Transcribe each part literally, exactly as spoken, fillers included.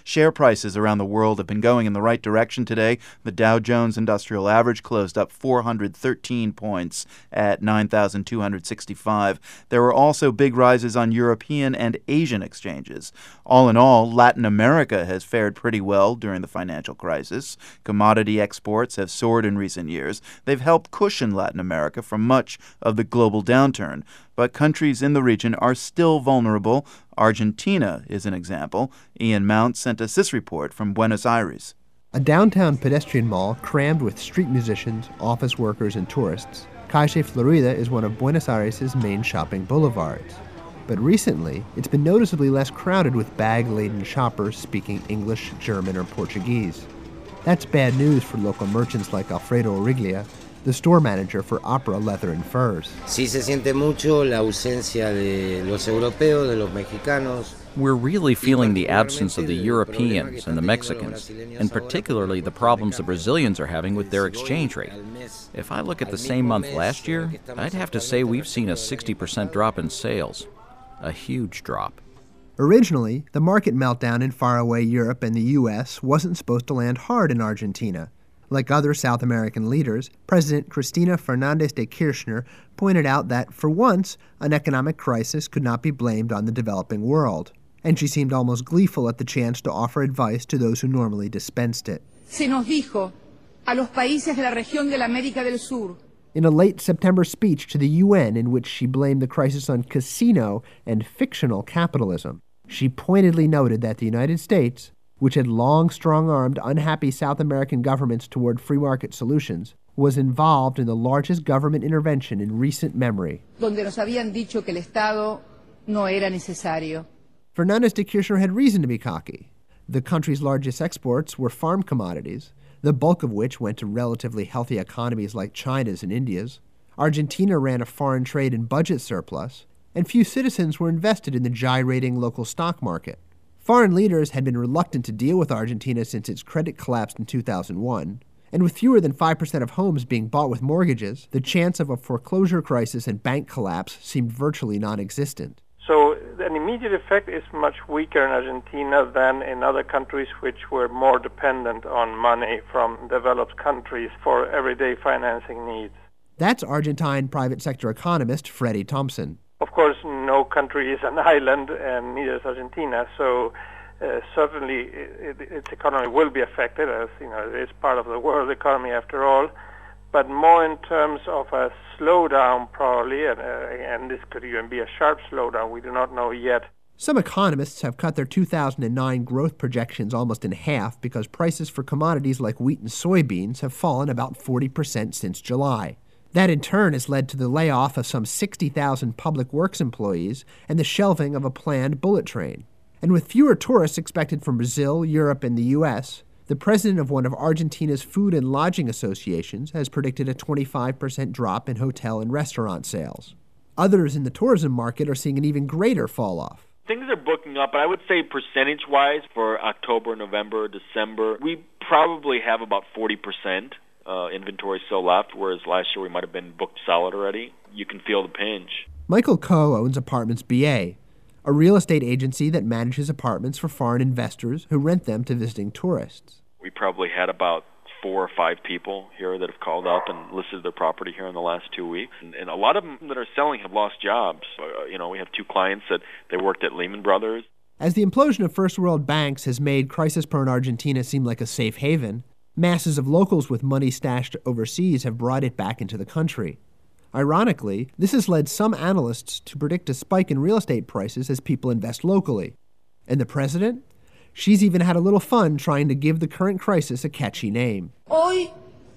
Share prices around the world have been going in the right direction today. The Dow Jones Industrial Average closed up four hundred thirteen points at nine thousand two hundred sixty-five. There were also big rises on European and Asian exchanges. All in all, Latin America has fared pretty well during the financial crisis. Commodity exports have soared in recent years. They've helped cushion Latin America from much of the global downturn. But countries in the region are still vulnerable. Argentina is an example. Ian Mount sent us this report from Buenos Aires. A downtown pedestrian mall crammed with street musicians, office workers, and tourists, Calle Florida is one of Buenos Aires' main shopping boulevards. But recently, it's been noticeably less crowded with bag-laden shoppers speaking English, German, or Portuguese. That's bad news for local merchants like Alfredo Origlia, the store manager for Opera Leather and Furs. Sí se siente mucho la ausencia de los europeos, de los mexicanos. We're really feeling the absence of the Europeans and the Mexicans, and particularly the problems the Brazilians are having with their exchange rate. If I look at the same month last year, I'd have to say we've seen a sixty percent drop in sales. A huge drop. Originally, the market meltdown in faraway Europe and the U S wasn't supposed to land hard in Argentina. Like other South American leaders, President Cristina Fernández de Kirchner pointed out that, for once, an economic crisis could not be blamed on the developing world. And she seemed almost gleeful at the chance to offer advice to those who normally dispensed it. Se nos dijo a los países de la región de la América del Sur. In a late September speech to the U N in which she blamed the crisis on casino and fictional capitalism, she pointedly noted that the United States, which had long strong-armed unhappy South American governments toward free market solutions, was involved in the largest government intervention in recent memory. Donde nos habían dicho que el Estado no era necesario. Fernández de Kirchner had reason to be cocky. The country's largest exports were farm commodities, the bulk of which went to relatively healthy economies like China's and India's. Argentina ran a foreign trade and budget surplus, and few citizens were invested in the gyrating local stock market. Foreign leaders had been reluctant to deal with Argentina since its credit collapsed in two thousand one, and with fewer than five percent of homes being bought with mortgages, the chance of a foreclosure crisis and bank collapse seemed virtually non-existent. So an immediate effect is much weaker in Argentina than in other countries which were more dependent on money from developed countries for everyday financing needs. That's Argentine private sector economist Freddie Thompson. Of course, no country is an island, and neither is Argentina, so uh, certainly it, it, its economy will be affected, as you know, it is part of the world economy after all, but more in terms of a slowdown probably, and, uh, and this could even be a sharp slowdown, we do not know yet. Some economists have cut their two thousand nine growth projections almost in half because prices for commodities like wheat and soybeans have fallen about forty percent since July. That in turn has led to the layoff of some sixty thousand public works employees and the shelving of a planned bullet train. And with fewer tourists expected from Brazil, Europe, and the U S, the president of one of Argentina's food and lodging associations has predicted a twenty-five percent drop in hotel and restaurant sales. Others in the tourism market are seeing an even greater fall-off. Things are booking up, but I would say percentage-wise for October, November, December, we probably have about forty percent. Uh, inventory still left, whereas last year we might have been booked solid already. You can feel the pinch. Michael Coe owns Apartments B A, a real estate agency that manages apartments for foreign investors who rent them to visiting tourists. We probably had about four or five people here that have called up and listed their property here in the last two weeks. And, and a lot of them that are selling have lost jobs. Uh, you know, we have two clients that they worked at Lehman Brothers. As the implosion of first world banks has made crisis-prone Argentina seem like a safe haven, masses of locals with money stashed overseas have brought it back into the country. Ironically, this has led some analysts to predict a spike in real estate prices as people invest locally. And the president? She's even had a little fun trying to give the current crisis a catchy name. Hoy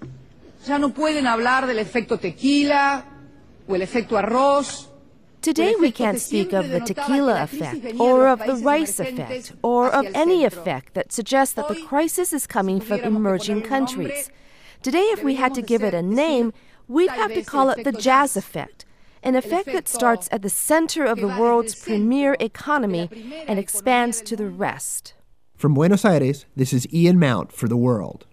ya no pueden hablar del efecto tequila o el efecto arroz. Today we can't speak of the tequila effect, or of the rice effect, or of any effect that suggests that the crisis is coming from emerging countries. Today, if we had to give it a name, we'd have to call it the jazz effect, an effect that starts at the center of the world's premier economy and expands to the rest. From Buenos Aires, this is Ian Mount for The World.